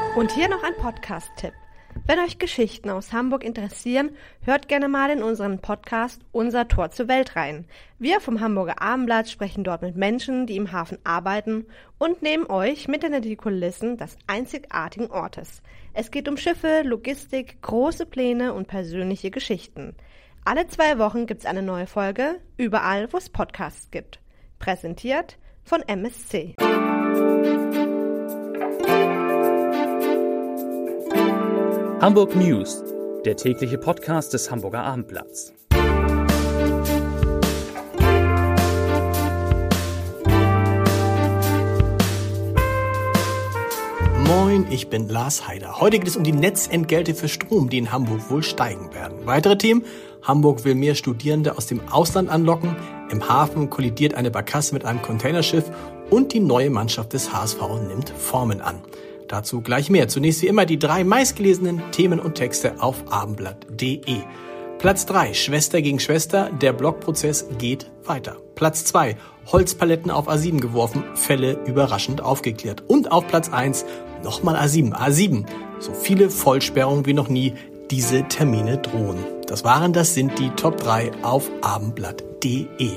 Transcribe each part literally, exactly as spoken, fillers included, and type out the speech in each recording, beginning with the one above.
Und hier noch ein Podcast-Tipp. Wenn euch Geschichten aus Hamburg interessieren, hört gerne mal in unseren Podcast Unser Tor zur Welt rein. Wir vom Hamburger Abendblatt sprechen dort mit Menschen, die im Hafen arbeiten und nehmen euch mit hinter die Kulissen des einzigartigen Ortes. Es geht um Schiffe, Logistik, große Pläne und persönliche Geschichten. Alle zwei Wochen gibt's eine neue Folge, überall wo es Podcasts gibt. Präsentiert von M S C. Hamburg News, der tägliche Podcast des Hamburger Abendblatts. Moin, ich bin Lars Heider. Heute geht es um die Netzentgelte für Strom, die in Hamburg wohl steigen werden. Weitere Themen: Hamburg will mehr Studierende aus dem Ausland anlocken, im Hafen kollidiert eine Barkasse mit einem Containerschiff und die neue Mannschaft des H S V nimmt Formen an. Dazu gleich mehr. Zunächst wie immer die drei meistgelesenen Themen und Texte auf abendblatt punkt de. Platz drei, Schwester gegen Schwester, der Blockprozess geht weiter. Platz zwei, Holzpaletten auf A sieben geworfen, Fälle überraschend aufgeklärt. Und auf Platz eins, nochmal A sieben. A sieben, so viele Vollsperrungen wie noch nie, diese Termine drohen. Das waren, das sind die Top drei auf abendblatt punkt de.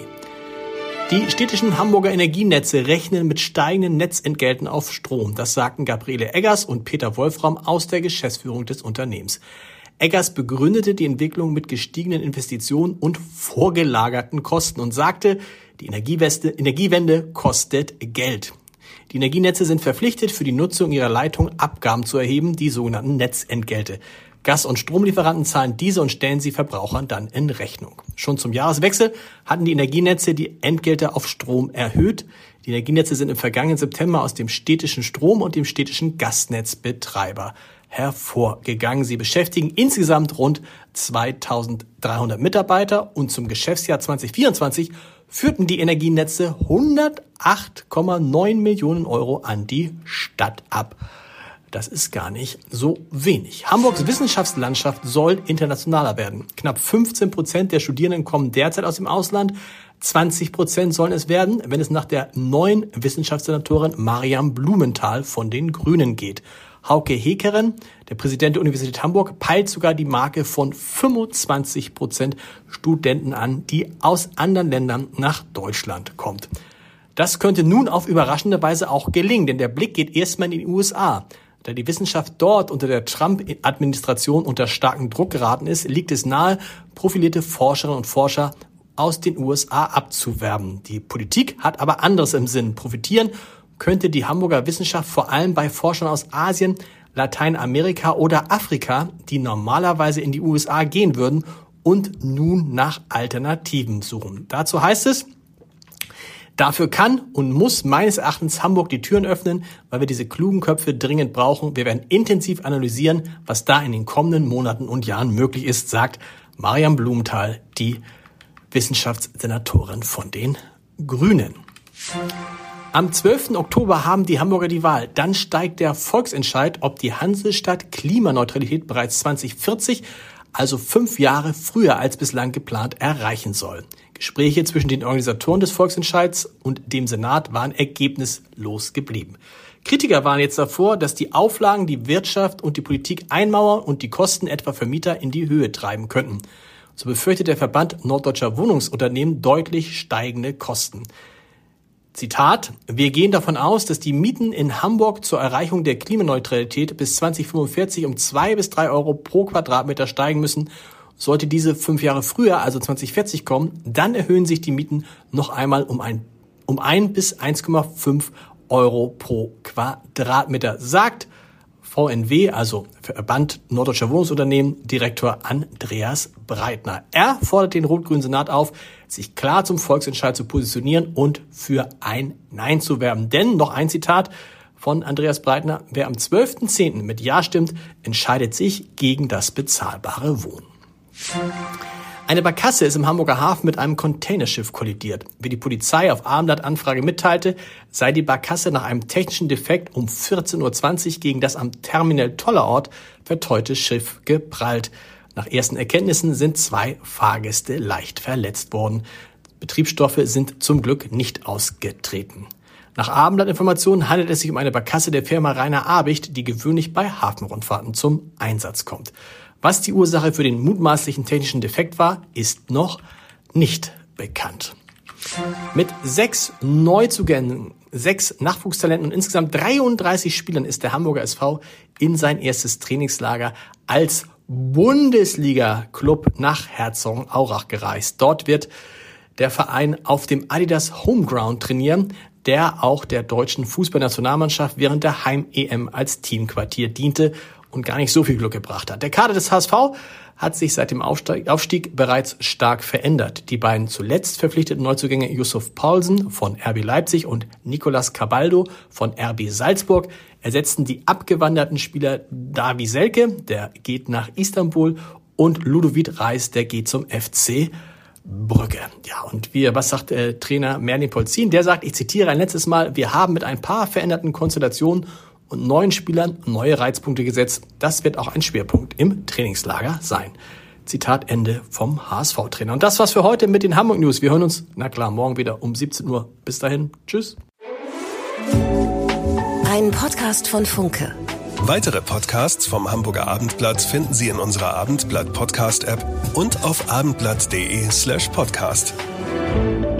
Die städtischen Hamburger Energienetze rechnen mit steigenden Netzentgelten auf Strom. Das sagten Gabriele Eggers und Peter Wolfram aus der Geschäftsführung des Unternehmens. Eggers begründete die Entwicklung mit gestiegenen Investitionen und vorgelagerten Kosten und sagte, die Energiewende kostet Geld. Die Energienetze sind verpflichtet, für die Nutzung ihrer Leitung Abgaben zu erheben, die sogenannten Netzentgelte. Gas- und Stromlieferanten zahlen diese und stellen sie Verbrauchern dann in Rechnung. Schon zum Jahreswechsel hatten die Energienetze die Entgelte auf Strom erhöht. Die Energienetze sind im vergangenen September aus dem städtischen Strom- und dem städtischen Gasnetzbetreiber hervorgegangen. Sie beschäftigen insgesamt rund zweitausenddreihundert Mitarbeiter und zum Geschäftsjahr zwanzig vierundzwanzig führten die Energienetze hundertacht Komma neun Millionen Euro an die Stadt ab. Das ist gar nicht so wenig. Hamburgs Wissenschaftslandschaft soll internationaler werden. Knapp fünfzehn Prozent der Studierenden kommen derzeit aus dem Ausland. zwanzig Prozent sollen es werden, wenn es nach der neuen Wissenschaftssenatorin Mariam Blumenthal von den Grünen geht. Hauke Hekeren, der Präsident der Universität Hamburg, peilt sogar die Marke von fünfundzwanzig Prozent Studenten an, die aus anderen Ländern nach Deutschland kommt. Das könnte nun auf überraschende Weise auch gelingen, denn der Blick geht erstmal in die U S A. Da die Wissenschaft dort unter der Trump-Administration unter starken Druck geraten ist, liegt es nahe, profilierte Forscherinnen und Forscher aus den U S A abzuwerben. Die Politik hat aber anderes im Sinn. Profitieren könnte die Hamburger Wissenschaft vor allem bei Forschern aus Asien, Lateinamerika oder Afrika, die normalerweise in die U S A gehen würden und nun nach Alternativen suchen. Dazu heißt es: Dafür kann und muss meines Erachtens Hamburg die Türen öffnen, weil wir diese klugen Köpfe dringend brauchen. Wir werden intensiv analysieren, was da in den kommenden Monaten und Jahren möglich ist, sagt Mariam Blumenthal, die Wissenschaftssenatorin von den Grünen. Am zwölften Oktober haben die Hamburger die Wahl. Dann steigt der Volksentscheid, ob die Hansestadt Klimaneutralität bereits zwanzig vierzig, also fünf Jahre früher als bislang geplant, erreichen soll. Gespräche zwischen den Organisatoren des Volksentscheids und dem Senat waren ergebnislos geblieben. Kritiker waren jetzt davor, dass die Auflagen die Wirtschaft und die Politik einmauern und die Kosten etwa für Mieter in die Höhe treiben könnten. So befürchtet der Verband Norddeutscher Wohnungsunternehmen deutlich steigende Kosten. Zitat: Wir gehen davon aus, dass die Mieten in Hamburg zur Erreichung der Klimaneutralität bis zwanzig fünfundvierzig um zwei bis drei Euro pro Quadratmeter steigen müssen. Sollte diese fünf Jahre früher, also zwanzig vierzig kommen, dann erhöhen sich die Mieten noch einmal um ein, um ein bis eins Komma fünf Euro pro Quadratmeter, sagt V N W, also Verband Norddeutscher Wohnungsunternehmen, Direktor Andreas Breitner. Er fordert den rot-grünen Senat auf, sich klar zum Volksentscheid zu positionieren und für ein Nein zu werben. Denn, noch ein Zitat von Andreas Breitner: Wer am zwölften zehnten mit Ja stimmt, entscheidet sich gegen das bezahlbare Wohnen. Eine Barkasse ist im Hamburger Hafen mit einem Containerschiff kollidiert. Wie die Polizei auf Abendblatt-Anfrage mitteilte, sei die Barkasse nach einem technischen Defekt um vierzehn Uhr zwanzig gegen das am Terminal Tollerort verteute Schiff geprallt. Nach ersten Erkenntnissen sind zwei Fahrgäste leicht verletzt worden. Betriebsstoffe sind zum Glück nicht ausgetreten. Nach Abendblattinformationen handelt es sich um eine Barkasse der Firma Rainer Abicht, die gewöhnlich bei Hafenrundfahrten zum Einsatz kommt. Was die Ursache für den mutmaßlichen technischen Defekt war, ist noch nicht bekannt. Mit sechs Neuzugängen, sechs Nachwuchstalenten und insgesamt dreiunddreißig Spielern ist der Hamburger S V in sein erstes Trainingslager als Bundesliga-Club nach Herzogenaurach gereist. Dort wird der Verein auf dem Adidas Homeground trainieren, der auch der deutschen Fußballnationalmannschaft während der Heim-E M als Teamquartier diente und gar nicht so viel Glück gebracht hat. Der Kader des H S V hat sich seit dem Aufstieg, Aufstieg bereits stark verändert. Die beiden zuletzt verpflichteten Neuzugänge Yusuf Paulsen von R B Leipzig und Nicolas Cabaldo von R B Salzburg ersetzten die abgewanderten Spieler Davy Selke, der geht nach Istanbul, und Ludovic Reis, der geht zum F C Brügge. Ja, und wir, was sagt äh, Trainer Merlin Polzin? Der sagt, ich zitiere ein letztes Mal, wir haben mit ein paar veränderten Konstellationen und neuen Spielern neue Reizpunkte gesetzt. Das wird auch ein Schwerpunkt im Trainingslager sein. Zitat Ende vom H S V-Trainer. Und das war's für heute mit den Hamburg News. Wir hören uns, na klar, morgen wieder um siebzehn Uhr. Bis dahin, tschüss. Ein Podcast von Funke. Weitere Podcasts vom Hamburger Abendblatt finden Sie in unserer Abendblatt Podcast-App und auf abendblatt.de slash podcast.